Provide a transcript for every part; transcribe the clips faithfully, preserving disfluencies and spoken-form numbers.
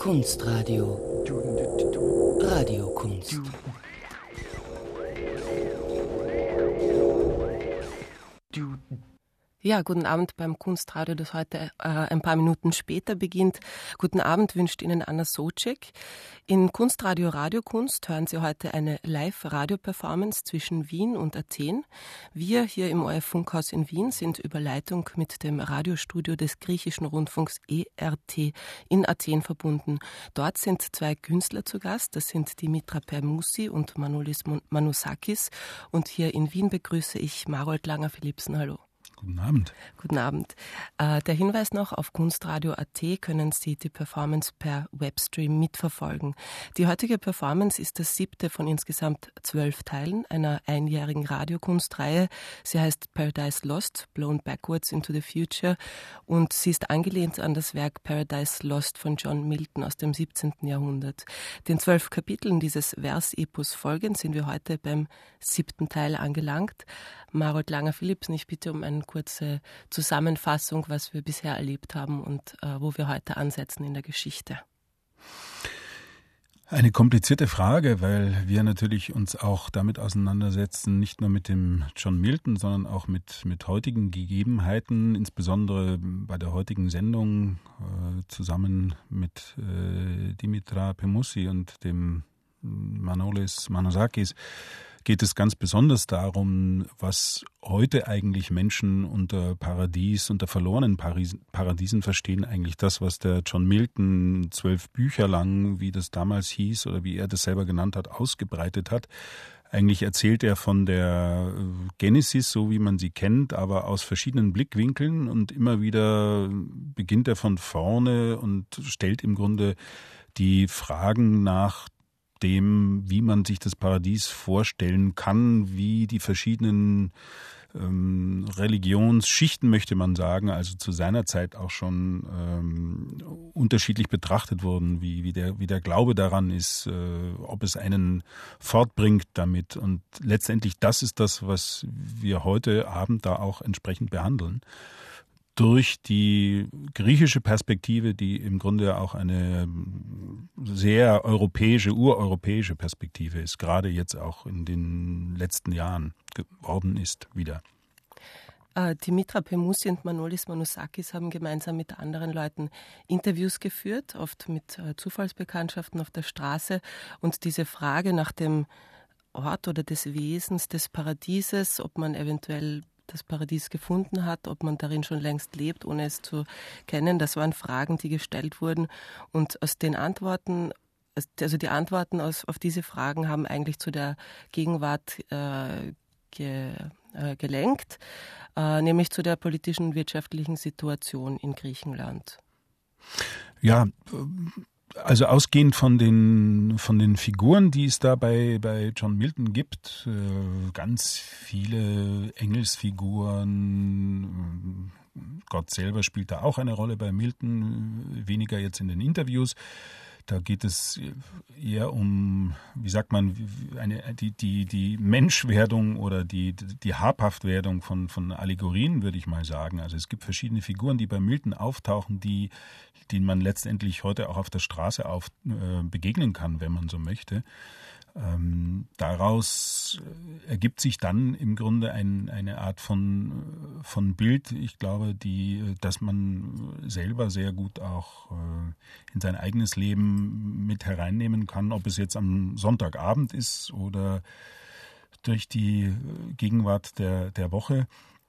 Kunstradio. Radiokunst. Ja, guten Abend beim Kunstradio, das heute äh, ein paar Minuten später beginnt. Guten Abend wünscht Ihnen Anna Socek. In Kunstradio Radiokunst hören Sie heute eine Live-Radio-Performance zwischen Wien und Athen. Wir hier im O R F-Funkhaus in Wien sind über Leitung mit dem Radiostudio des griechischen Rundfunks E R T in Athen verbunden. Dort sind zwei Künstler zu Gast, das sind Dimitra Permoussi und Manolis Manousakis. Und hier in Wien begrüße ich Marold Langer-Philipsen. Hallo. Guten Abend. Guten Abend. Äh, der Hinweis noch, auf kunstradio punkt a t können Sie die Performance per Webstream mitverfolgen. Die heutige Performance ist das siebte von insgesamt zwölf Teilen einer einjährigen Radiokunstreihe. Sie heißt Paradise Lost, Blown Backwards into the Future und sie ist angelehnt an das Werk Paradise Lost von John Milton aus dem siebzehnten Jahrhundert. Den zwölf Kapiteln dieses Versepos folgend sind wir heute beim siebten Teil angelangt. Marold Langer-Philipsen, ich bitte um eine kurze Zusammenfassung, was wir bisher erlebt haben und äh, wo wir heute ansetzen in der Geschichte. Eine komplizierte Frage, weil wir natürlich uns auch damit auseinandersetzen, nicht nur mit dem John Milton, sondern auch mit, mit heutigen Gegebenheiten, insbesondere bei der heutigen Sendung äh, zusammen mit äh, Dimitra Permoussi und dem Manolis Manousakis geht es ganz besonders darum, was heute eigentlich Menschen unter Paradies, unter verlorenen Paris, Paradiesen verstehen. Eigentlich das, was der John Milton zwölf Bücher lang, wie das damals hieß oder wie er das selber genannt hat, ausgebreitet hat. Eigentlich erzählt er von der Genesis, so wie man sie kennt, aber aus verschiedenen Blickwinkeln und immer wieder beginnt er von vorne und stellt im Grunde die Fragen nach dem, wie man sich das Paradies vorstellen kann, wie die verschiedenen ähm, Religionsschichten, möchte man sagen, also zu seiner Zeit auch schon ähm, unterschiedlich betrachtet wurden, wie, wie, der, wie der Glaube daran ist, äh, ob es einen fortbringt damit. Und letztendlich das ist das, was wir heute Abend da auch entsprechend behandeln. Durch die griechische Perspektive, die im Grunde auch eine sehr europäische, ureuropäische Perspektive ist, gerade jetzt auch in den letzten Jahren geworden ist wieder. Äh, Dimitra Permoussi und Manolis Manousakis haben gemeinsam mit anderen Leuten Interviews geführt, oft mit äh, Zufallsbekanntschaften auf der Straße. Und diese Frage nach dem Ort oder des Wesens des Paradieses, ob man eventuell das Paradies gefunden hat, ob man darin schon längst lebt, ohne es zu kennen. Das waren Fragen, die gestellt wurden. Und aus den Antworten, also die Antworten aus, auf diese Fragen haben eigentlich zu der Gegenwart äh, ge, äh, gelenkt, äh, nämlich zu der politischen und wirtschaftlichen Situation in Griechenland. Ja, also ausgehend von den, von den Figuren, die es da bei, bei John Milton gibt, äh, ganz viele Engelsfiguren, Gott selber spielt da auch eine Rolle bei Milton, weniger jetzt in den Interviews. Da geht es eher um, wie sagt man, eine, die, die, die Menschwerdung oder die, die Habhaftwerdung von, von Allegorien, würde ich mal sagen. Also es gibt verschiedene Figuren, die bei Milton auftauchen, die, denen man letztendlich heute auch auf der Straße auf, äh, begegnen kann, wenn man so möchte. Ähm, daraus ergibt sich dann im Grunde ein, eine Art von, von Bild, ich glaube, die, dass man selber sehr gut auch äh, in sein eigenes Leben mit hereinnehmen kann, ob es jetzt am Sonntagabend ist oder durch die Gegenwart der, der Woche.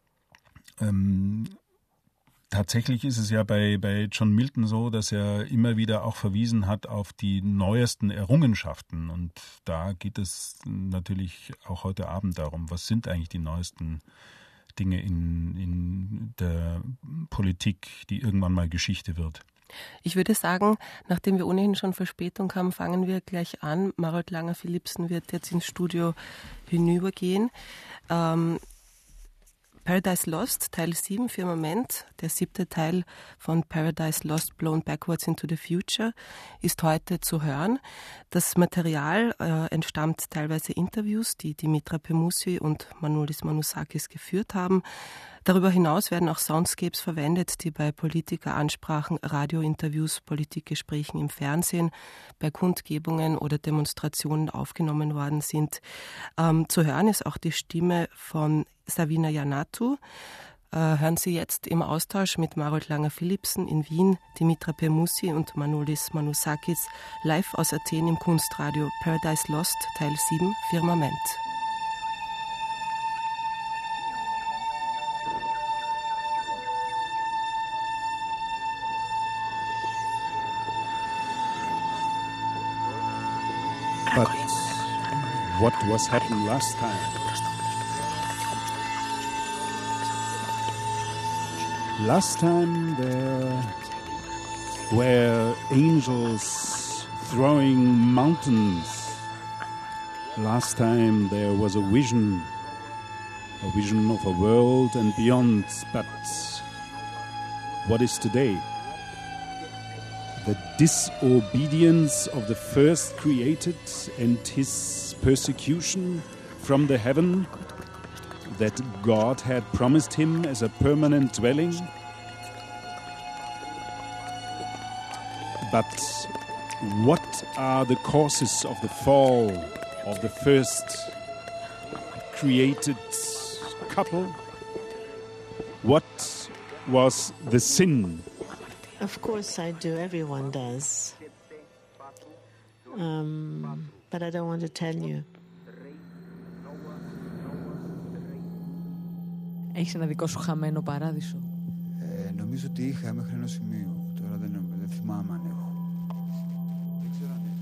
Ähm, Tatsächlich ist es ja bei, bei John Milton so, dass er immer wieder auch verwiesen hat auf die neuesten Errungenschaften. Und da geht es natürlich auch heute Abend darum, was sind eigentlich die neuesten Dinge in, in der Politik, die irgendwann mal Geschichte wird. Ich würde sagen, nachdem wir ohnehin schon Verspätung haben, fangen wir gleich an. Marold Langer-Philipsen wird jetzt ins Studio hinübergehen. Ähm, Paradise Lost, Teil sieben, Firmament, der siebte Teil von Paradise Lost, Blown Backwards into the Future, ist heute zu hören. Das Material äh, entstammt teilweise Interviews, die Dimitra Permoussi und Manolis Manousakis geführt haben. Darüber hinaus werden auch Soundscapes verwendet, die bei Politikeransprachen, Radiointerviews, Politikgesprächen im Fernsehen, bei Kundgebungen oder Demonstrationen aufgenommen worden sind. Ähm, zu hören ist auch die Stimme von Savina Iannatou. Äh, hören Sie jetzt im Austausch mit Marold Langer-Philipsen in Wien, Dimitra Permussi und Manolis Manousakis live aus Athen im Kunstradio Paradise Lost, Teil sieben, Firmament. But what was happened last time? Last time there were angels throwing mountains. Last time there was a vision, a vision of a world and beyond. But what is today? The disobedience of the first created and his persecution from the heaven that God had promised him as a permanent dwelling. But what are the causes of the fall of the first created couple? What was the sin? Of course I do, everyone does. Um, but I don't want to tell you. Έχεις ένα δικό σου χαμένο παράδεισο? Ε, νομίζω ότι είχα μέχρι ενός σημείου. Τώρα δεν, δεν θυμάμαι αν έχω. Δεν ξέρω αν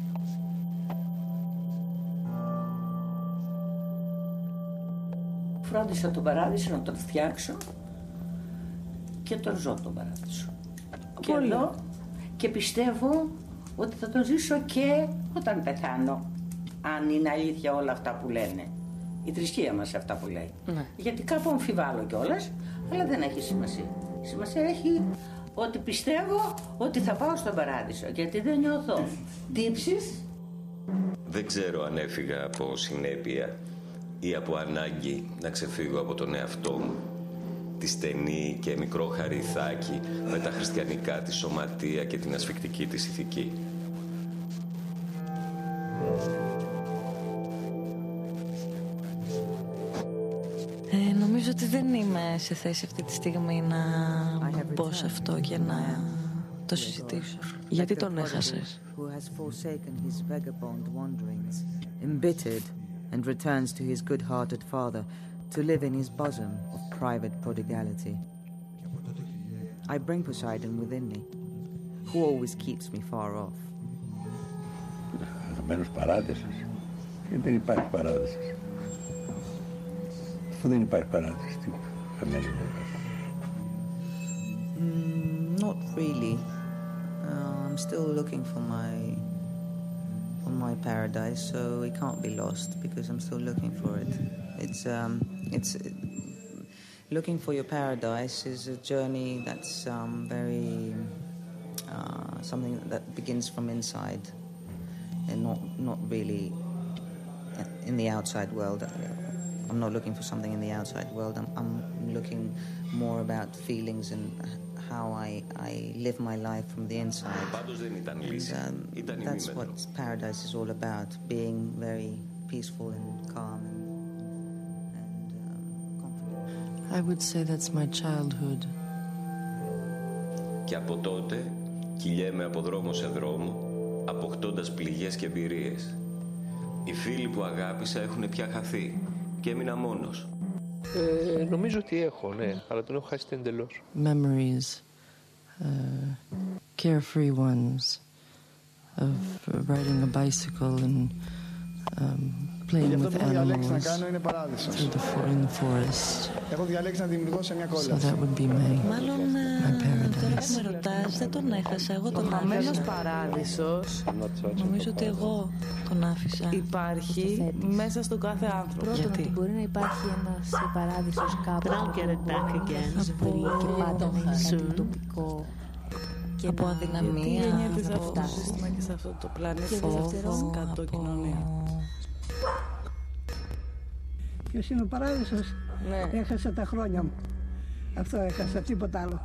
έχω. Φρόντισα τον παράδεισο να τον φτιάξω και τον ζω τον παράδεισο. Και εδώ και πιστεύω ότι θα τον ζήσω και όταν πεθάνω, αν είναι αλήθεια όλα αυτά που λένε. Η θρησκεία μας αυτά που λέει. Ναι. Γιατί κάπου αμφιβάλλω κιόλας, αλλά δεν έχει σημασία. Σημασία έχει ότι πιστεύω ότι θα πάω στον παράδεισο, γιατί δεν νιώθω τύψεις. Δεν ξέρω αν έφυγα από συνέπεια ή από ανάγκη να ξεφύγω από τον εαυτό μου. Τη στενή και μικρό χαριθάκι με τα χριστιανικά της σωματεία και την ασφικτική της ηθική. Ε, νομίζω ότι δεν είμαι σε θέση αυτή τη στιγμή να μπω σε αυτό και να το συζητήσω. Γιατί τον έχασες? And returns to his good-hearted father to live in his bosom of private prodigality. I bring Poseidon within me, who always keeps me far off. Χαμένος παράδεισος. Γιατί δεν υπάρχει παράδεισος? Αφού δεν υπάρχει παράδεισος, τι χαμένος παράδεισος? Mm, not really. Uh, I'm still looking for my for my paradise, so it can't be lost because I'm still looking for it. It's um, it's uh, looking for your paradise is a journey that's um, very uh, something that begins from inside, and not not really in the outside world. I'm not looking for something in the outside world. I'm, I'm looking more about feelings and how I, I live my life from the inside. And, um, that's what paradise is all about, being very peaceful and calm and, and um, confident. I would say that's my childhood. Και από τότε κυλιέμαι από δρόμο σε δρόμο, αποκτώντας πληγές και εμπειρίες. Οι φίλοι που αγάπησα έχουν πια χαθεί και έμεινα μόνος. Ε, νομίζω ότι έχω, ναι, αλλά τον έχω χάσει εντελώς. Memories, uh, carefree ones, of riding a bicycle and um, playing with animals through the for- in the forest. So that would be my, my paradise. Με ρωτάς, δεν τον έχασα, εγώ τον άφησα. Ο χαμένος παράδεισος, νομίζω ότι εγώ τον άφησα. Υπάρχει μέσα στον κάθε άνθρωπο. Πρώτον, ότι μπορεί να υπάρχει ένας παράδεισος κάπου που μπορεί να βρει και πάντα να είναι κάτι τοπικό. Και από αδυναμία, τι γίνεται σε αυτό το σύστημα και σε αυτό το πλανήτη, φόβο, κάτω κοινωνία. Ποιος είναι ο παράδεισος? Ναι. Έχασα τα χρόνια μου. Αυτό έχασα, τίποτα άλλο.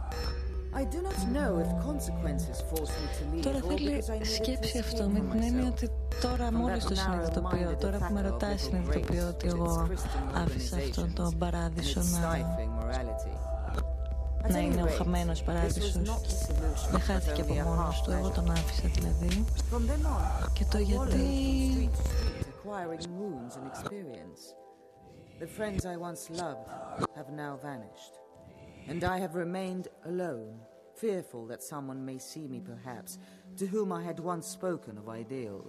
Τώρα θέλει σκέψη αυτό με την έννοια ότι τώρα μόλις το συνειδητοποιώ, τώρα που με ρωτάει συνειδητοποιώ ότι εγώ άφησα αυτόν τον παράδεισο να, να είναι ο χαμένος παράδεισος. Δεν χάθηκε από μόνος του, εγώ τον άφησα δηλαδή. Και το γιατί... The friends I once loved have now vanished, and I have remained alone, fearful that someone may see me perhaps, to whom I had once spoken of ideals.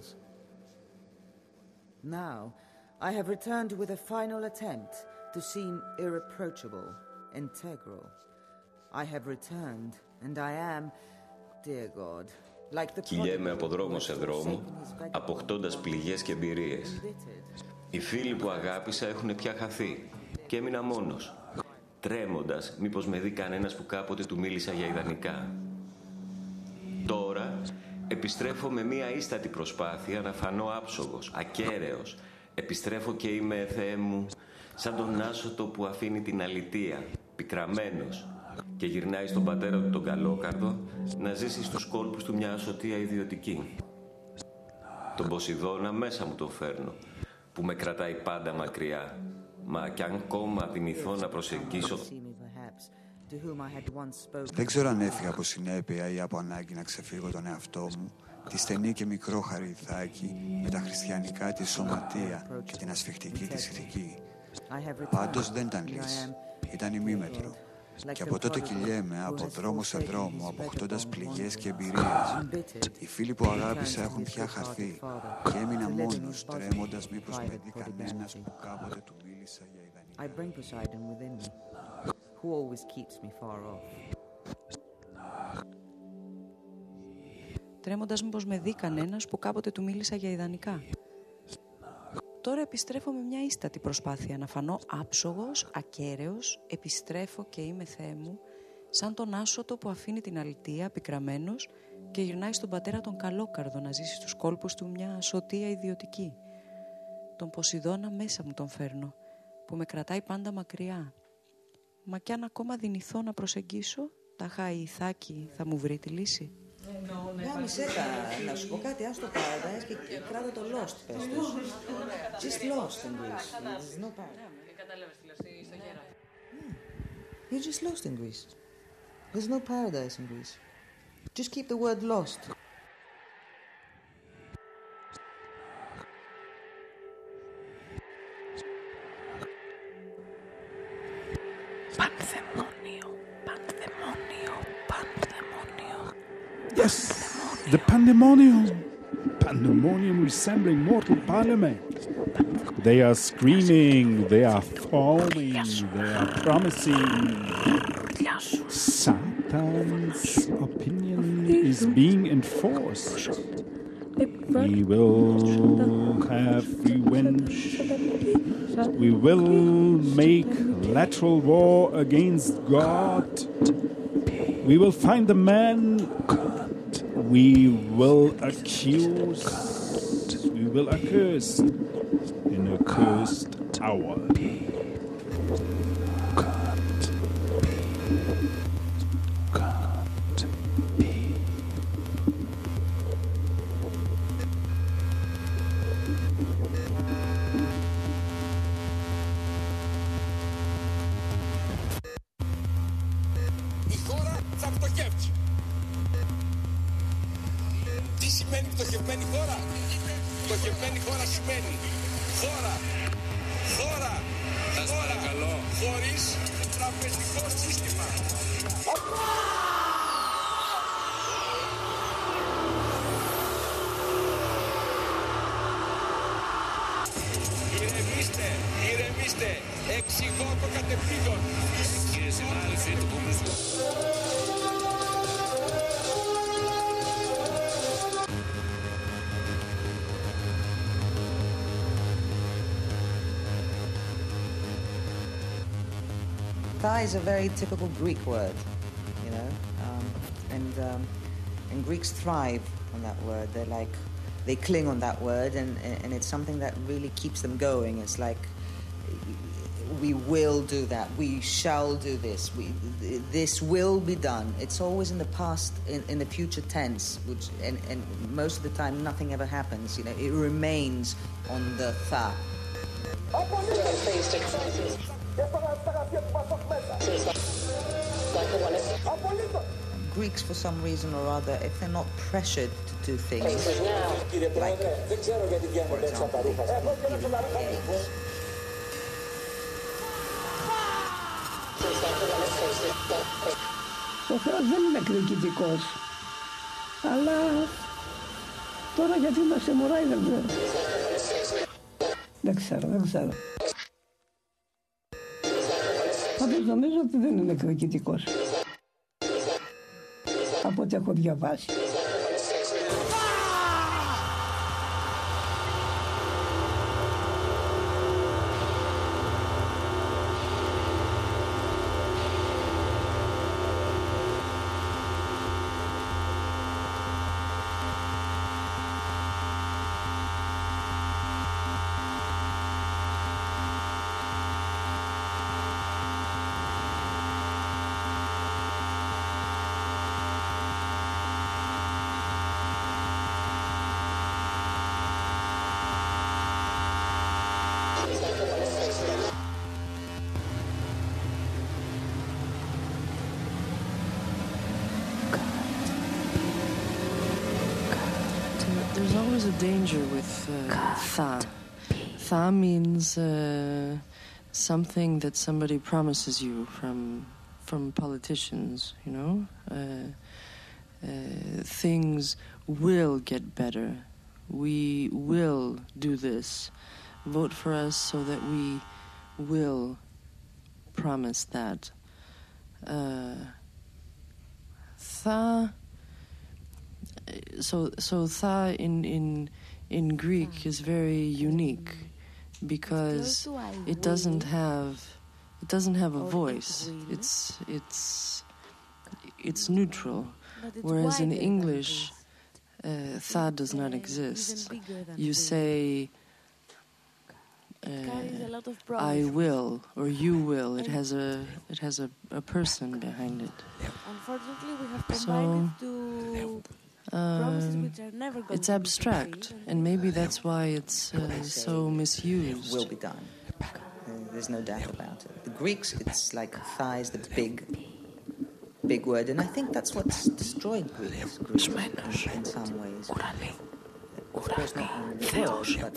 Now, I have returned with a final attempt to seem irreproachable, integral. I have returned, and I am, dear God, like the... Κυλιέμαι από δρόμο σε δρόμο, αποκτώντας πληγές και εμπειρίες. Οι φίλοι που αγάπησα έχουν πια χαθεί και έμεινα μόνος, τρέμοντας μήπως με δει κανένας που κάποτε του μίλησα για ιδανικά. Τώρα επιστρέφω με μία ίστατη προσπάθεια να φανώ άψογος, ακέραιος. Επιστρέφω και είμαι, Θεέ μου, σαν τον άσωτο που αφήνει την αλητεία, πικραμένος, και γυρνάει στον πατέρα του τον Καλόκαρδο να ζήσει στους κόλπους του μια ασωτεία ιδιωτική. Τον Ποσειδώνα μέσα μου τον φέρνω, που με κρατάει πάντα μακριά, μα κι αν κόμμα δυνηθώ να προσεγγίσω... Δεν ξέρω αν έφυγα από συνέπεια ή από ανάγκη να ξεφύγω τον εαυτό μου, τη στενή και μικρό χαριδάκι με τα χριστιανικά της σωματεία και την ασφιχτική της ηθική. Πάντως δεν ήταν λύση, ήταν ημίμετρο. Και από τότε κυλιέμαι από δρόμο σε δρόμο, αποκτώντας πληγές και εμπειρίες. Οι φίλοι που αγάπησα έχουν πια χαθεί και έμεινα μόνος, τρέμοντας μήπως με δει κανένας που κάποτε του μίλησα για ιδανικά. Τρέμοντας μήπως με δει κανένας που κάποτε του μίλησα για ιδανικά. Τώρα επιστρέφω με μια ίστατη προσπάθεια να φανώ άψογος, ακέραιος, επιστρέφω και είμαι, Θεέ μου, σαν τον άσωτο που αφήνει την αλητεία πικραμένος και γυρνάει στον πατέρα τον Καλόκαρδο να ζήσει στους κόλπους του μια ασωτεία ιδιωτική. Τον Ποσειδώνα μέσα μου τον φέρνω, που με κρατάει πάντα μακριά. Μα κι αν ακόμα δυνηθώ να προσεγγίσω, τάχα η Ιθάκη θα μου βρει τη λύση. Γάμισε τα, να σου πω κάτι, άστο Paradise και κράτα το Lost, πες τους. Just Lost in Greece. There's no Paradise. Κατάλαβες τι λέω στο γέρα. You're just lost in Greece. There's no paradise in Greece. Just keep the word lost. Πανδαιμόνιο, πανδαιμόνιο, πανδαιμόνιο. Yes, the pandemonium. Pandemonium resembling mortal parliament. They are screaming, they are foaming, they are promising. Satan's opinion is being enforced. We will have revenge. We will make lateral war against God. We will find the man. We will accuse. We will accuse in a cursed hour. Η χώρα θα πτωχεύσει. Τι σημαίνει πτωχευμένη χώρα? Πτωχευμένη χώρα σημαίνει χώρα, χώρα, χώρα, χωρίς τραπεζικό σύστημα. Ηρεμήστε, ηρεμήστε, εξηγώ το κατευθύνον. Κύριε συνάδελφοι, το πούμε. Tha is a very typical Greek word, you know, um, and um, and Greeks thrive on that word. They're like, they cling on that word, and and it's something that really keeps them going. It's like we will do that, we shall do this, we, this will be done. It's always in the past, in, in the future tense, which, and, and most of the time nothing ever happens. You know, it remains on the tha. Greeks, for some reason or other, if they're not pressured to do things, like, for example, ο Θεός δεν είναι εκδικητικός, αλλά τώρα γιατί μας τιμωράει δεν ξέρω. Δεν ξέρω, δεν ξέρω. Πάντως νομίζω ότι δεν είναι εκδικητικός, από ό,τι έχω διαβάσει. There's always a danger with uh, tha. Tha means uh, something that somebody promises you from from politicians, you know. Uh, uh, things will get better. We will do this. Vote for us so that we will promise that. Uh, tha. So, so tha in in in Greek is very unique because it doesn't have it doesn't have a voice. It's it's it's neutral, whereas in English, uh, tha does not exist. You say, uh, "I will" or "you will." It has a it has a, a person behind it. Unfortunately, we have combined it to. Um, it's abstract, and maybe that's why it's uh, so misused. Will be done. Uh, there's no doubt about it. The Greeks, it's like tha is the big, big word, and I think that's what's destroyed Greeks, Greeks in, in some ways. Of course, not only the world, but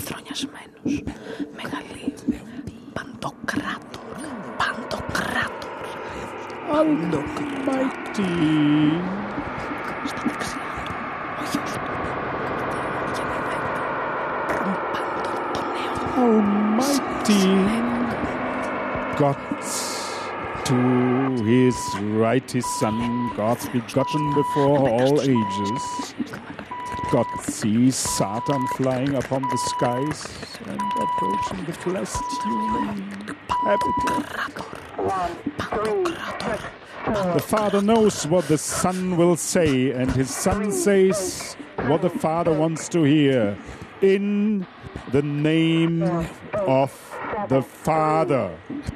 Pantocrator, Pantocrator, Almighty. Almighty God to his righteous Son, God's begotten before all ages. God sees Satan flying upon the skies and approaching the blessed human habitat. The Father knows what the Son will say, and his Son says what the Father wants to hear. In the name of the Father.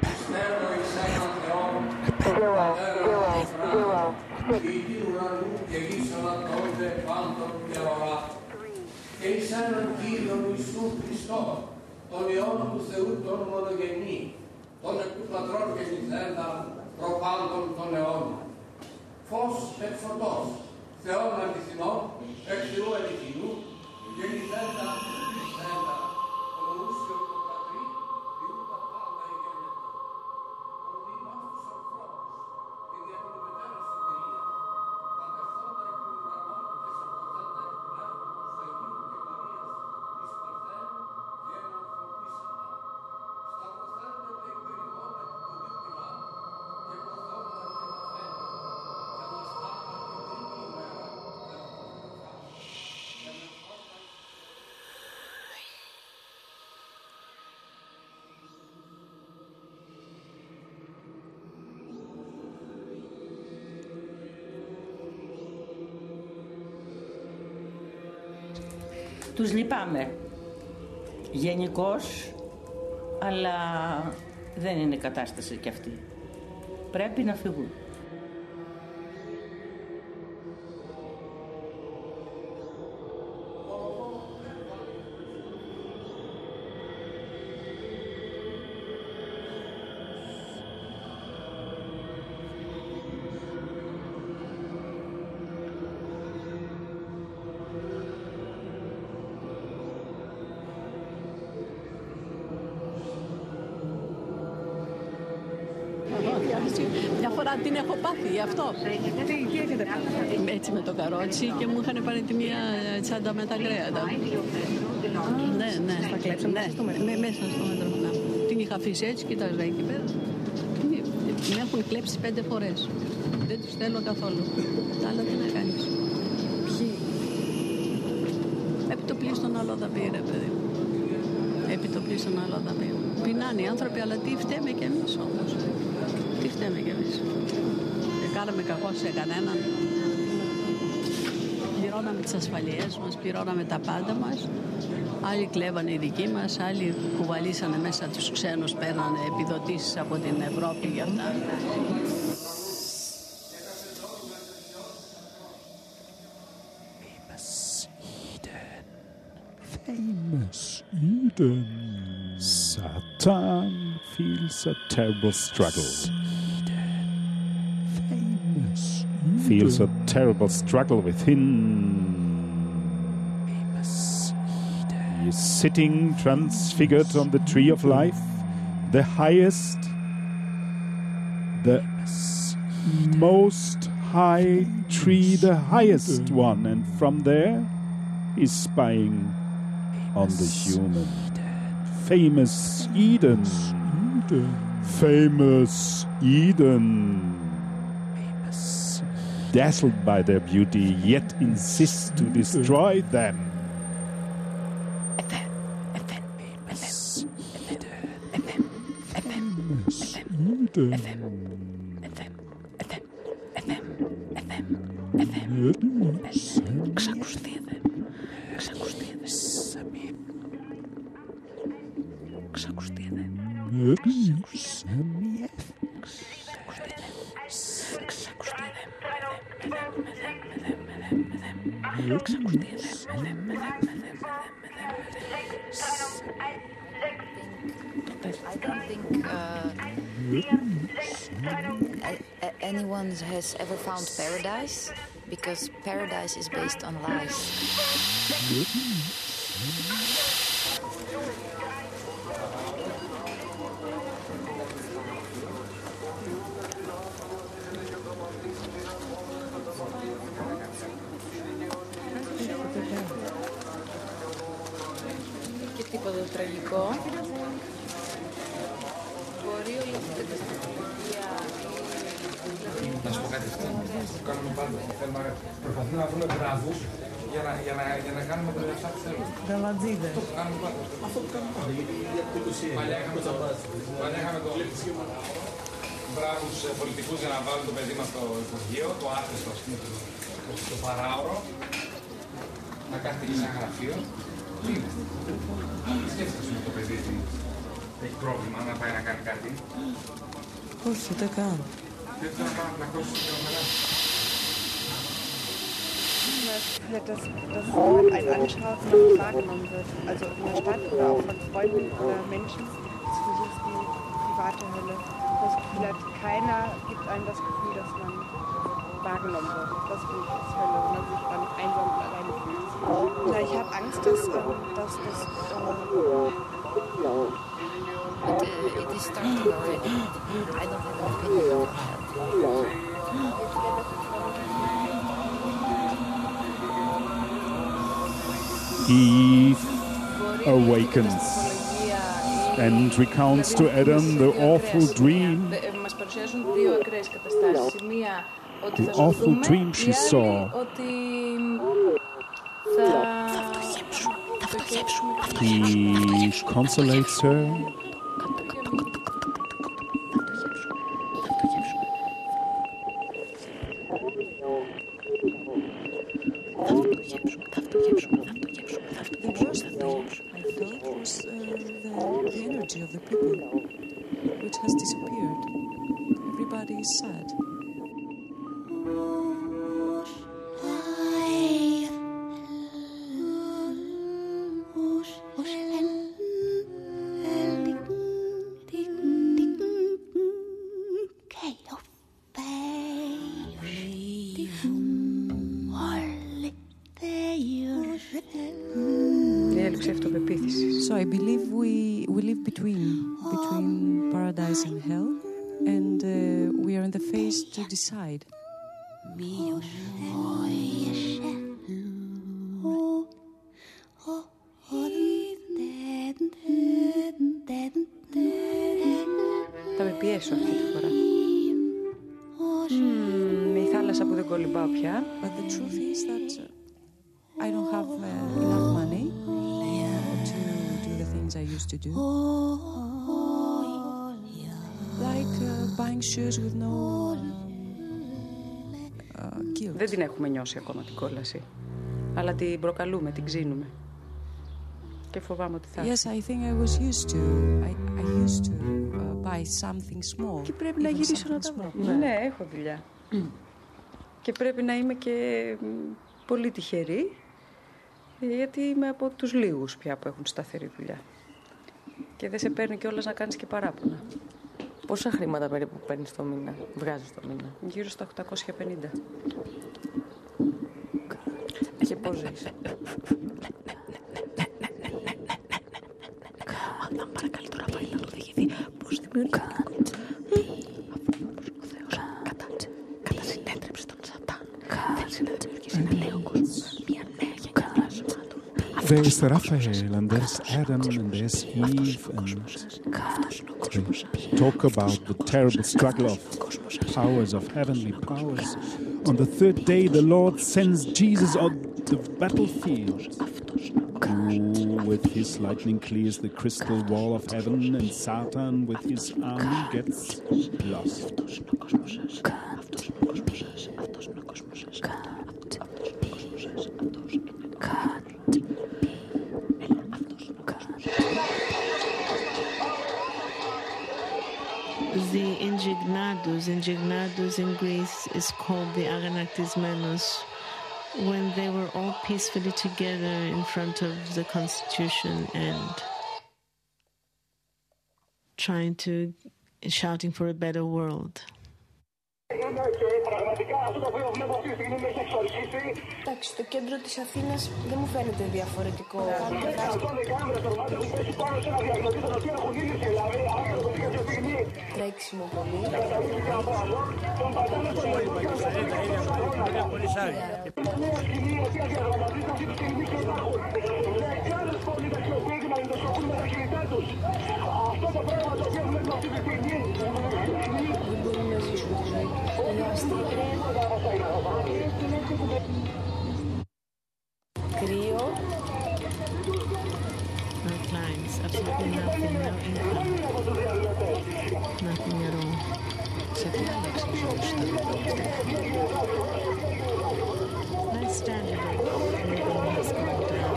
Φως εκ φωτός, Θεόν αληθινό, εκ Θεού αληθινού, γεννηθέντα, γεννηθέντα, τον ούσιο τον πατρί, διού τα πάντα εγένετο. Ότι ημάς τους ανθρώπους, και δια την μετέρα σωτηρία, κατευθόντα εκ του ουρανών και σαπτωθέντα εκ πνεύματος του Θεού και Μαρίας, εις Παρθένου και ανθρωπίσαντα. Σταυρωθέντε τε υπερηγόνα εκ του δίπλα, και προθόντα και μαθαίνω. Τους λυπάμαι γενικώς, αλλά δεν είναι κατάσταση κι αυτή. Πρέπει να φύγουν. Μια φορά την έχω πάθει γι' αυτό. Τι, τι έχετε πάθει? Έτσι με το καρότσι και μου είχαν πάρει τη μία τσάντα με τα κρέατα. Ναι, ναι. Τα κλέψαμε μέσα στο μέτρο. Ναι, μέσα στο μέτρο. Ναι. Την είχα αφήσει έτσι, κοίταζα εκεί πέρα. Με έχουν κλέψει πέντε φορές. Δεν τους θέλω καθόλου. Αλλά τι να κάνεις. Ποιοι? Επί το πλοίο στον άλλο θα πήρε, παιδί. Επί το πλοίο στον άλλο θα πήρε. Πεινάνε οι άνθρωποι, αλλά τι φταίμε κι εμείς όμως. Τι φταίμε κι εμείς. Δεν κάναμε κακό σε κανέναν. Πληρώναμε τις ασφαλιές μας, πληρώναμε τα πάντα μας. Άλλοι κλέβανε οι δικοί μας, άλλοι κουβαλήσανε μέσα τους ξένους, παίρνανε επιδοτήσεις από την Ευρώπη για αυτά. Famous Eden. Satan feels a terrible struggle. Famous feels a terrible struggle within. He is sitting transfigured on the tree of life, the highest, the most high tree, the highest one, and from there he's spying on the human. Famous Eden. Famous Eden. Dazzled by their beauty, yet insists to destroy them. Ξακουστείτε. Ξακουστείτε. Ξακουστείτε. I don't think uh, anyone has ever found paradise, because paradise is based on lies. Και τίποτα τραγικό. Μπορεί όλη αυτή την καταστροφία. Να σου πω κάτι, αυτό που κάνουμε πάντα. Προσπαθούμε να βρούμε μπράβους για να, για να, για να κάνουμε τα αυτά που θέλουμε. Γαλατζίδες. Αυτό που κάνουμε πάντα. Αυτό που κάνουμε πάντα. Παλιά είχαμε το, παλιά είχαμε το μπράβους πολιτικούς για να βάλουν το παιδί μας στο Υπουργείο, το άθεστο, ας πούμε, το, το παράωρο, να κάθεται σε ένα γραφείο. Τι είναι. Σκέφτεσαι με το παιδί τι έχει πρόβλημα να πάει να κάνει κάτι. Όχι, ούτε καν. Δεν θέλω να πάω να πλακώσεις και ομερά. Dass, dass man einen anschaut und nicht wahrgenommen wird. Also in der Stadt oder auch von Freunden oder Menschen ist für sich die private Hölle. Das Gefühl hat, keiner gibt einem das Gefühl, dass man wahrgenommen wird. Das finde ich ist Hölle, wenn man sich dann einsam und alleine fühlt. Ja, ich habe Angst, dass das... dass, But uh, it is starting already. I don't have an opinion on that. Eve awakens and recounts to Adam the awful dream, the awful dream she saw. He consolates her. The worst thing I thought was uh, the, the energy of the people. which has disappeared. Everybody is sad. So I believe we we live between between paradise and hell, and uh, we are in the phase to decide. Θα με πιέσω αυτή τη φορά. Mm, η θάλασσα που δεν κολυμπάω πια. But the truth is that I don't have uh, enough money to do the things I used to do. Like uh, buying shoes with no uh, guilt. Δεν την έχουμε νιώσει ακόμα την κόλαση. Αλλά την προκαλούμε, την ξύνουμε. Και φοβάμαι ότι θα... Yes, I think I was used to. I, I used to uh, buy something small. Και πρέπει να γυρίσω να τα βρω. Ναι. ναι, έχω δουλειά. Mm. Και πρέπει να είμαι και πολύ τυχερή. Γιατί είμαι από τους λίγους πια που έχουν σταθερή δουλειά. Και δεν σε παίρνει κιόλας να κάνεις και παράπονα. Πόσα χρήματα περίπου παίρνεις το μήνα, βγάζεις το μήνα? Γύρω στα οκτακόσια πενήντα. Και πώς ζεις? Αν παρακαλεί τώρα πάλι να το διηγηθεί πώς δημιουργεί ο Θεός κατά συνέτρεψε τον Σατάν. Θέλησε να δημιουργήσει ένα νέο κόσμο, μια νέα γενιά ανθρώπων. There's Raphael and there's Adam and there's Eve and they talk about the terrible struggle of powers, of heavenly powers. On the third day the Lord sends Jesus on the battlefield, who with his lightning clears the crystal wall of heaven, and Satan with his army gets lost. The Indignados, Indignados in Greece is called the Aganatismenos, when they were all peacefully together in front of the Constitution and trying to, shouting for a better world. Εντάξει, το κέντρο της Αθήνας δεν μου φαίνεται διαφορετικό. Τρέξιμο πολύ. Δεν μπορούν να ζήσουν τη ζωή τους. Κρύο. No clients, absolutely nothing, no income, nothing at all. Σε τι άλλαξε η ζωή σου τα τελευταία χρόνια? My standard of living has gone down.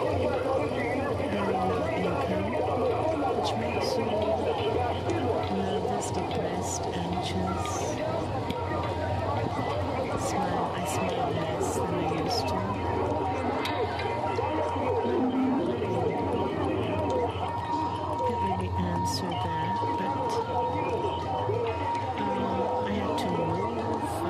No income, which makes you nervous, depressed, anxious. Smile, I smile less than I used to. Can't really answer that, but uh, I had to move. Uh,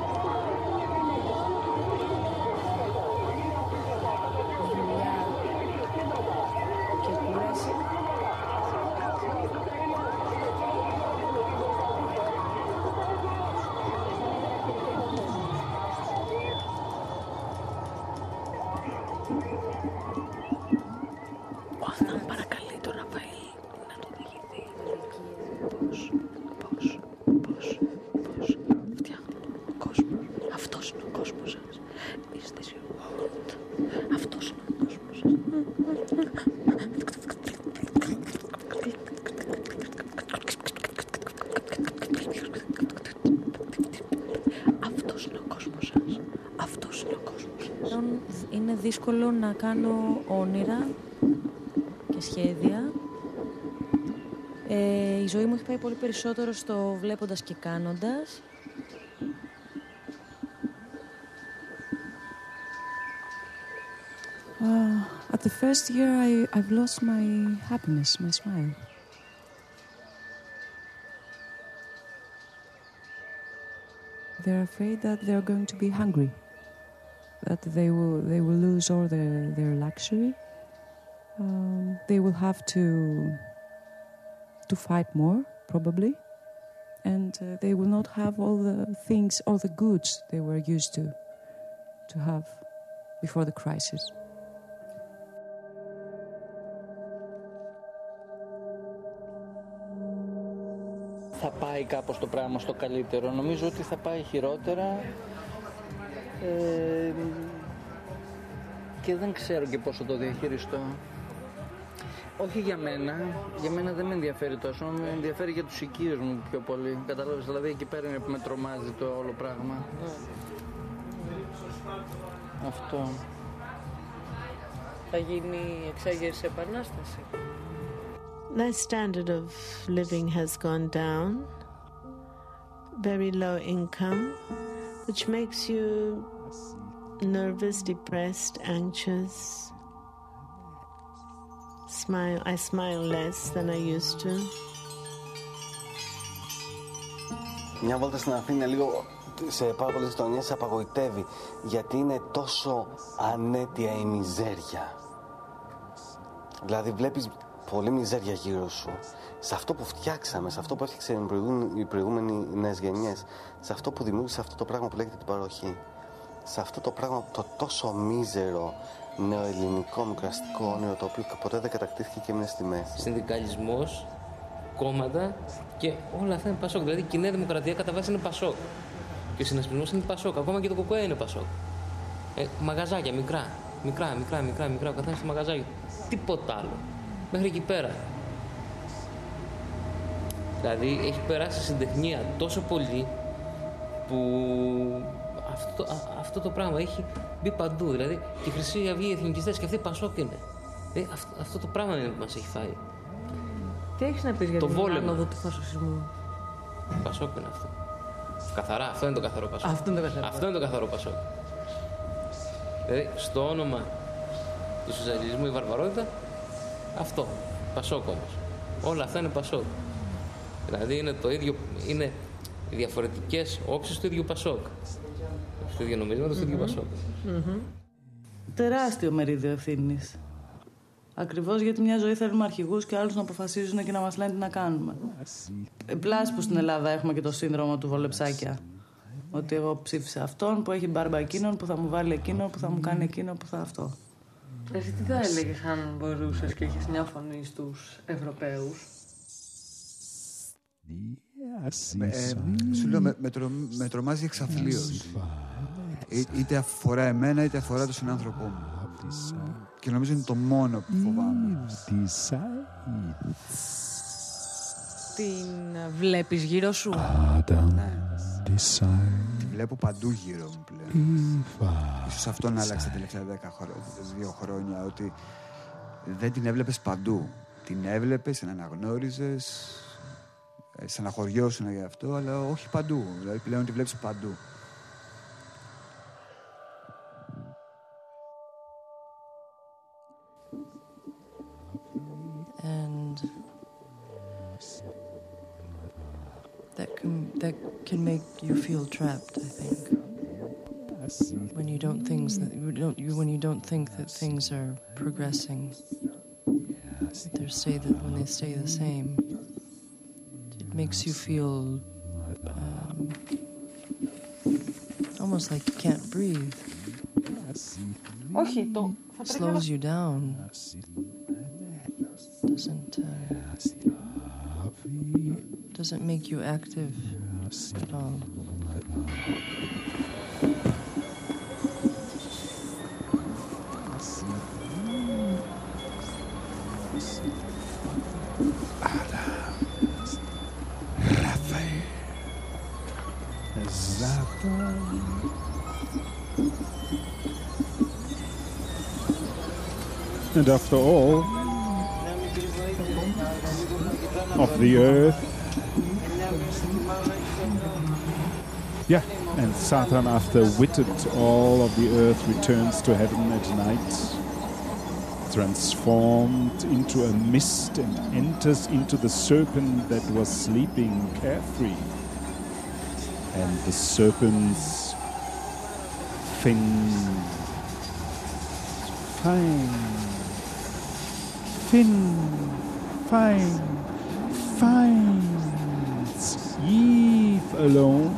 Όταν παρακαλεί τον Ραφαήλ να το διηγηθεί. Πώς, πώς, πώς, πώς φτιάχνουμε τον κόσμο. Αυτός είναι ο κόσμος σας. Is this your world? Αυτός είναι ο κόσμος σας. Αυτός είναι ο κόσμος σας. Αυτός είναι ο κόσμος σας. Είναι δύσκολο να κάνω όνειρα και σχέδια Ε, η ζωή μου έχει πάει πολύ περισσότερο στο βλέποντας και κάνοντας. Uh, at the first year I, I've lost my happiness, my smile. They're afraid that they're going to be hungry, that they will they will lose all their, their luxury. Um, they will have to to fight more, probably, and uh, they will not have all the things, all the goods they were used to to have before the crisis. Θα πάει κάπως το πράγμα στο καλύτερο. Νομίζω ότι θα πάει χειρότερα ε, και δεν ξέρω και πόσο το διαχειριστώ. Όχι για μένα, για μένα δεν με ενδιαφέρει τόσο, με ενδιαφέρει για τους οικείους μου πιο πολύ. Καταλάβεις, δηλαδή εκεί πέρα είναι που με τρομάζει το όλο πράγμα. Αυτό. Θα γίνει εξέγερση επανάσταση. My standard of living has gone down, very low income, which makes you nervous, depressed, anxious. Smile, I smile less than I used to. Μια βόλτα στην Αθήνα λίγο σε πάρα πολλές γειτονιές σε απαγοητεύει, γιατί είναι τόσο ανέτεια η μιζέρια. Δηλαδή βλέπεις πολύ μιζέρια γύρω σου, σε αυτό που φτιάξαμε, σε αυτό που έφτιαξε οι προηγούμενοι νέες γενιές, σε αυτό που δημιούργησε αυτό το πράγμα που λέγεται την παροχή, σε αυτό το πράγμα το τόσο μίζερο νεοελληνικό μικροαστικό όνειρο, το οποίο ποτέ δεν κατακτήθηκε και έμεινε στη μέση. Συνδικαλισμός, κόμματα και όλα αυτά είναι Πασόκ. Δηλαδή η Νέα Δημοκρατία κατά βάση είναι Πασόκ. Και ο συνασπισμός είναι Πασόκ. Ακόμα και το ΚΚΕ είναι Πασόκ. Ε, μαγαζάκια μικρά, μικρά, μικρά, μικρά, μικρά. Ο καθένας στο μαγαζάκι. Τίποτα άλλο. Μέχρι εκεί πέρα. Δηλαδή έχει περάσει συντεχνία τόσο πολύ που αυτό, α, αυτό το πράγμα έχει μπει παντού. Δηλαδή και η Χρυσή Αυγή, οι εθνικιστές και αυτοί Πασόκ είναι. Δηλαδή, αυτό, αυτό το πράγμα είναι που μας έχει φάει. Τι έχεις να πεις για την άνοδο του φασισμού? Πασόκ είναι αυτό. Καθαρά, αυτό είναι το καθαρό Πασόκ. Αυτό είναι το καθαρό, αυτό είναι το καθαρό Πασόκ. Δηλαδή στο όνομα του σοσιαλισμού η βαρβαρότητα, αυτό. Πασόκ όμως. Όλα αυτά είναι Πασόκ. Δηλαδή είναι το ίδιο, είναι διαφορετικές όψεις του ίδιου Πασόκ. Στο ίδιο νομίσματο, στο ίδιο mm-hmm. Πασόκ. Mm-hmm. Τεράστιο μερίδιο ευθύνης. Ακριβώς γιατί μια ζωή θέλουμε αρχηγούς και άλλους να αποφασίζουν και να μας λένε τι να κάνουμε. Πλάς που στην Ελλάδα έχουμε και το σύνδρομο του βολεψάκια. Ότι εγώ ψήφισα αυτόν που έχει μπάρμπα εκείνον, που θα μου βάλει εκείνο, που θα μου κάνει εκείνο, που θα αυτό. Εσύ τι θα έλεγες αν μπορούσες και είχες μια φωνή στους Ευρωπαίους? Ε, σου λέω, με, με, τρο, με τρομάζει εξαθλίως. Ή, είτε αφορά εμένα, είτε αφορά τον συνάνθρωπό μου. Και νομίζω είναι το μόνο που φοβάμαι. Την βλέπεις γύρω σου? Ναι. Τη βλέπω παντού γύρω μου πλέον. Ίσως αυτό να άλλαξε τα τελευταία δέκα χρόνια, δύο χρόνια, ότι δεν την έβλεπες παντού. Την έβλεπες, την αναγνώριζες, στεναχωριώσουν για αυτό, αλλά όχι παντού. Δηλαδή πλέον τη βλέπεις παντού. And that can that can make you feel trapped, I think. When you don't things that you don't you when you don't think that things are progressing. They say that when they stay the same, it makes you feel um, almost like you can't breathe. Όχι, το slows you down. Doesn't uh, doesn't make you active at all. And after all, of the earth. Yeah, and Satan, after witted all of the earth, returns to heaven at night, transformed into a mist, and enters into the serpent that was sleeping carefree. And the serpent's fin, fine, fin, fine, finds Eve alone.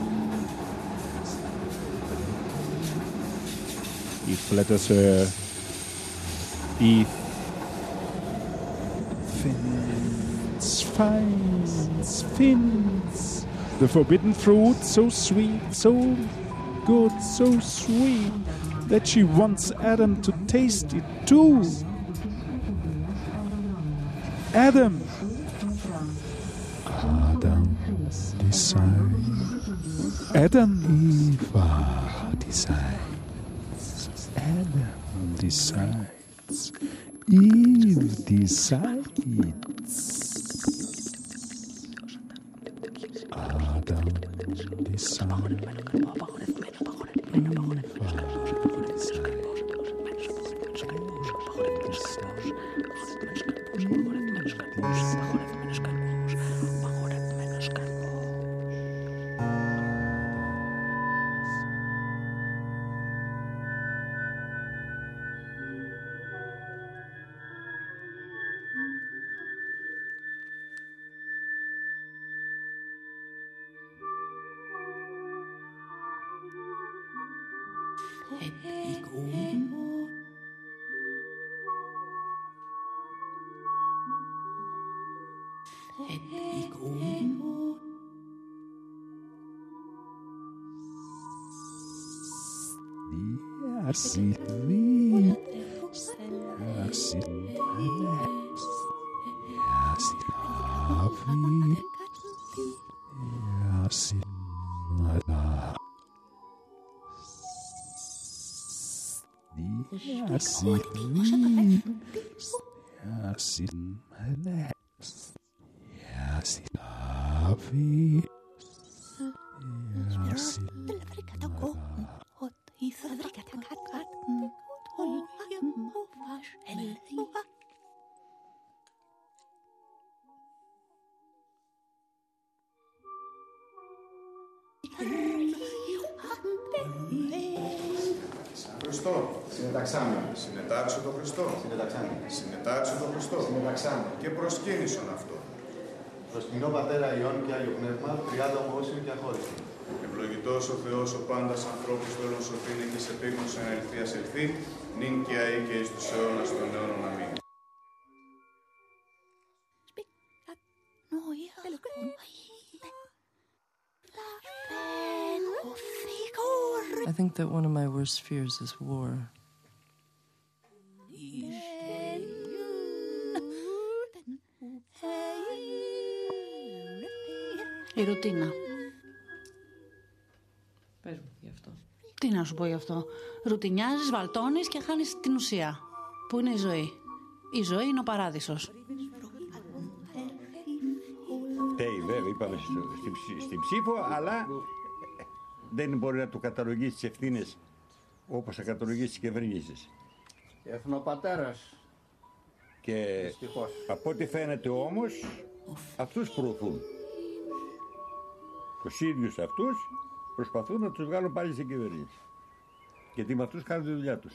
He flatters her. Eve finds, finds, finds the forbidden fruit, so sweet, so good, so sweet, that she wants Adam to taste it too. Adam. Adam decides. Adam. Eva decides. Adam decides. Eve decides. Adam decides. Assim, assim, assim, Χριστό. Συνεταξάμε. Συνετάξω το Χριστό. Συνεταξάμε. Συνετάξω το Χριστό. Συνεταξάμε. Και προσκύνησον αυτό. Προσκυνώ Πατέρα Υιόν και Άγιο Πνεύμα, τριάδα ομοώσιο και αχώριστο. Ευλογητός ο Θεός ο πάντας ανθρώπους θέλων σωθήνε και σε πίκνος εν αληθείας ελθεί, νυν και αεί και εις τους αιώνας των αιώνων. Αμήν. I think that one of my worst fears is war. Η ρουτίνα. Πες μου γι' αυτό. Τι να σου πω γι' αυτό. Ρουτινιάζεις, βαλτώνεις και χάνεις την ουσία. Πού είναι η ζωή. Η ζωή είναι ο παράδεισος. Τέι, βέβαια, είπαμε στην ψήφο, αλλά δεν μπορεί να του καταλογίσει τις ευθύνες όπως θα καταλογίσει τις κυβερνήσεις. Εθνοπατέρας. Και δυστυχώς. Από ό,τι φαίνεται όμως, αυτούς προωθούν. Τους ίδιους αυτούς προσπαθούν να τους βγάλουν πάλι στην κυβέρνηση. Γιατί με αυτούς κάνουν τη δουλειά τους.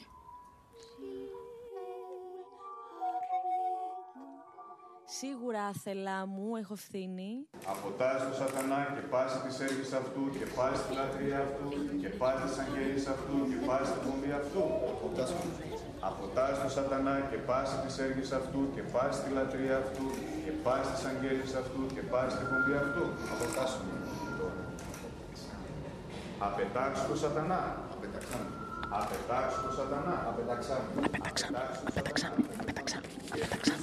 Σίγουρα, άθελά μου, έχω ευθύνη. Αποτάς το σατανά και πάση της έργης αυτού και πάση τη λατρεία αυτού και πάση της αγγελίας αυτού και πάση τη βομβή αυτού. Αποτάς το σατανά και πάση της έργης αυτού και πάση τη λατρεία αυτού και πάση της αγγελίας αυτού και πάση τη βομβή αυτού. Αποτάσουμε. Απετάξου το σατανά. Απεταξάμε. Απετάξου το σατανά. Απεταξάμε. Απεταξάμε. Απεταξάμε. Απεταξάμε. Απεταξάμε.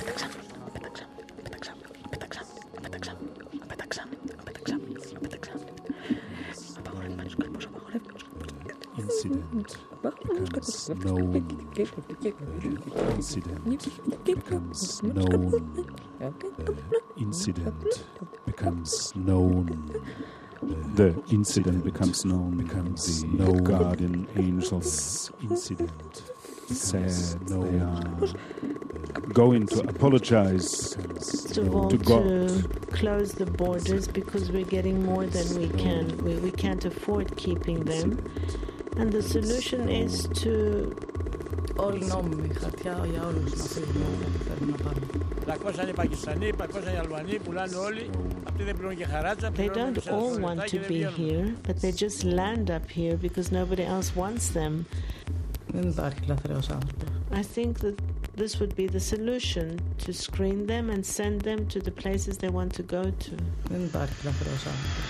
Incident becomes known. The incident becomes known incident becomes known. The incident becomes known. Becomes the no guardian angels incident. Said they are going to apologize to, to God. To close the borders because we're getting more than we can. We, we can't afford keeping them. And the solution is to... Όλοι νόμιμοι, χαρτιά για όλους να φύγουν όπου θέλουν να πάνε. πλακόσια είναι Πακιστανοί, πλακόσια είναι Αλβανοί, πουλάνε όλοι. Αυτοί δεν πληρώνουν και χαράτσα. They don't all want to be here, but they just land up here because nobody else wants them. Δεν υπάρχει λαθρέος άνθρωπος. I think that this would be the solution, to screen them and send them to the places they want to go to. Δεν υπάρχει λαθρέος άνθρωπος.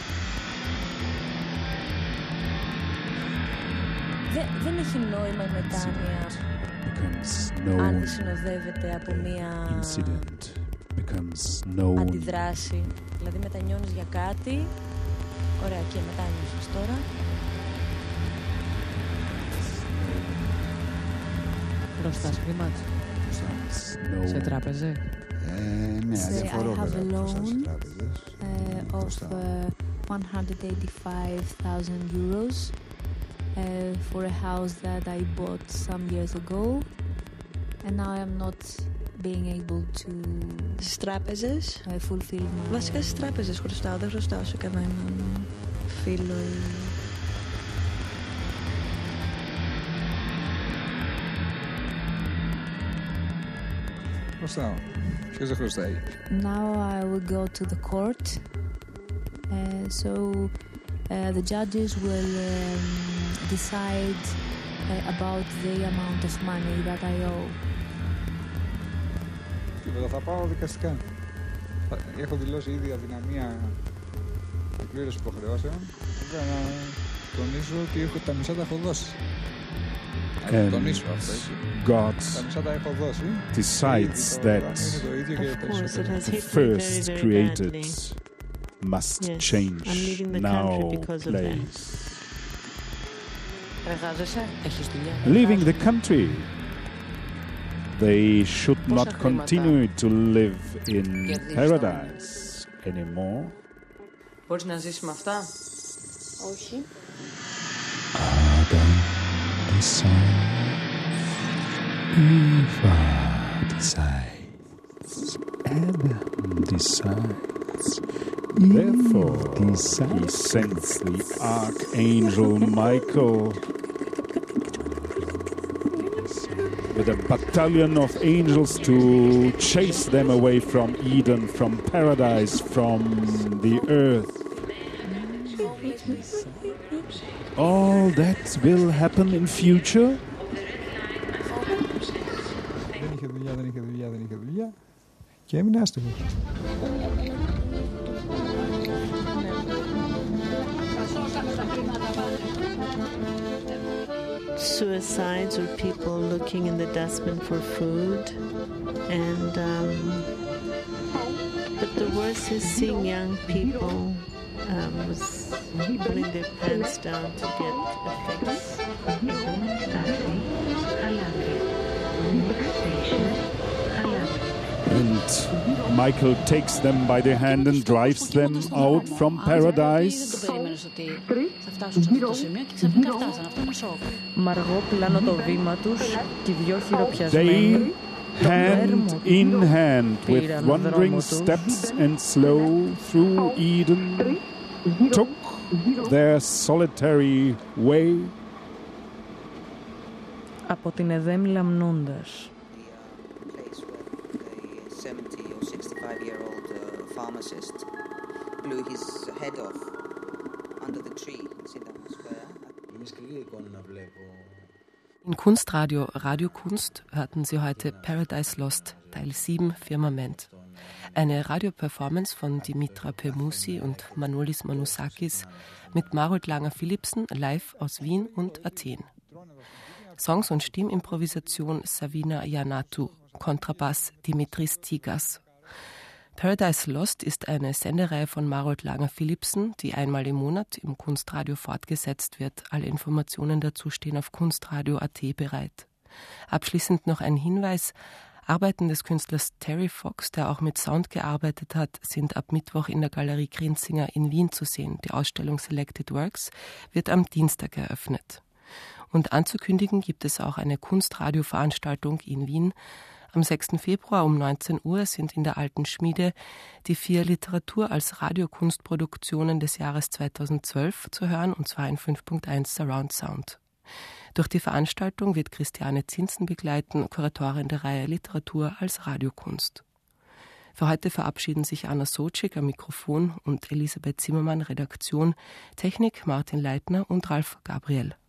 Δεν έχει νόημα η μετάνοια αν συνοδεύεται από μία αντιδράση. Δηλαδή μετανιώνεις για κάτι. Ωραία, και μετάνιωσες τώρα. Μπροστά χρήματα. Σε τράπεζα. Ε, ναι, αδιαφορώ βέβαια μπροστά σε τράπεζες. Of uh, one hundred eighty-five thousand euros. Uh, for a house that I bought some years ago, and now I'm not being able to στις τράπεζες. uh, fulfill my... Βασικά στις τράπεζες χρωστάω, δεν χρωστάω σε κανέναν φίλο ή... Χρωστάω. Ποιος δεν χρωστάει? Now I will go to the court, uh, so uh, the judges will um, decide uh, about the amount of money that I owe. Τίποτα, θα πάω δικαστικά. Έχω δηλώσει ήδη αδυναμία εκπλήρωση υποχρεώσεων. Βέβαια να τονίσω ότι έχω, τα μισά τα έχω δώσει. Να τονίσω αυτό, έτσι. God τα μισά τα έχω δώσει. Decides that the first created must Yes, change I'm leaving the now country because of place. Εργάζεσαι, έχεις δουλειά. Leaving the country, they should not continue to live in paradise anymore. Μπορείς να ζήσεις με αυτά? Όχι. Adam decides, Eva decides, Adam decides. Therefore, he sends the archangel Michael with a battalion of angels to chase them away from Eden, from paradise, from the earth. All that will happen in future. Δεν είχε δουλειά, δεν είχε δουλειά, δεν είχε δουλειά και έμεινε άστεγος. Suicides or people looking in the dustbin for food, and um, but the worst is seeing young people um, pulling their pants down to get a fix. And Michael takes them by the hand and drives them out from paradise. Μαργό πλάνω το βήμα τους και δυο χειροπιασμένοι. They, hand in hand, with wandering steps and slow through Eden, took their solitary way. Από την Εδέμ λαμνώντας. seventy or sixty-five year old uh, pharmacist blew his head off under the tree in Sydenham Square. In Kunstradio Radio Kunst hörten Sie heute Paradise Lost, Teil sieben, Firmament. Eine Radioperformance von Dimitra Permusi und Manolis Manusakis mit Marold Langer-Philipsen live aus Wien und Athen. Songs und Stimmimprovisation Savina Janatu, Kontrabass Dimitris Tigas. Paradise Lost ist eine Sendereihe von Marold Langer-Philipsen, die einmal im Monat im Kunstradio fortgesetzt wird. Alle Informationen dazu stehen auf kunstradio punkt at bereit. Abschließend noch ein Hinweis. Arbeiten des Künstlers Terry Fox, der auch mit Sound gearbeitet hat, sind ab Mittwoch in der Galerie Grinzinger in Wien zu sehen. Die Ausstellung Selected Works wird am Dienstag eröffnet. Und anzukündigen gibt es auch eine Kunstradio-Veranstaltung in Wien. Am sechsten Februar um neunzehn Uhr sind in der Alten Schmiede die vier Literatur als Radiokunstproduktionen des Jahres zweitausendzwölf zu hören, und zwar in fünf Punkt eins Surround Sound. Durch die Veranstaltung wird Christiane Zinsen begleiten, Kuratorin der Reihe Literatur als Radiokunst. Für heute verabschieden sich Anna Socik am Mikrofon und Elisabeth Zimmermann Redaktion, Technik Martin Leitner und Ralf Gabriel.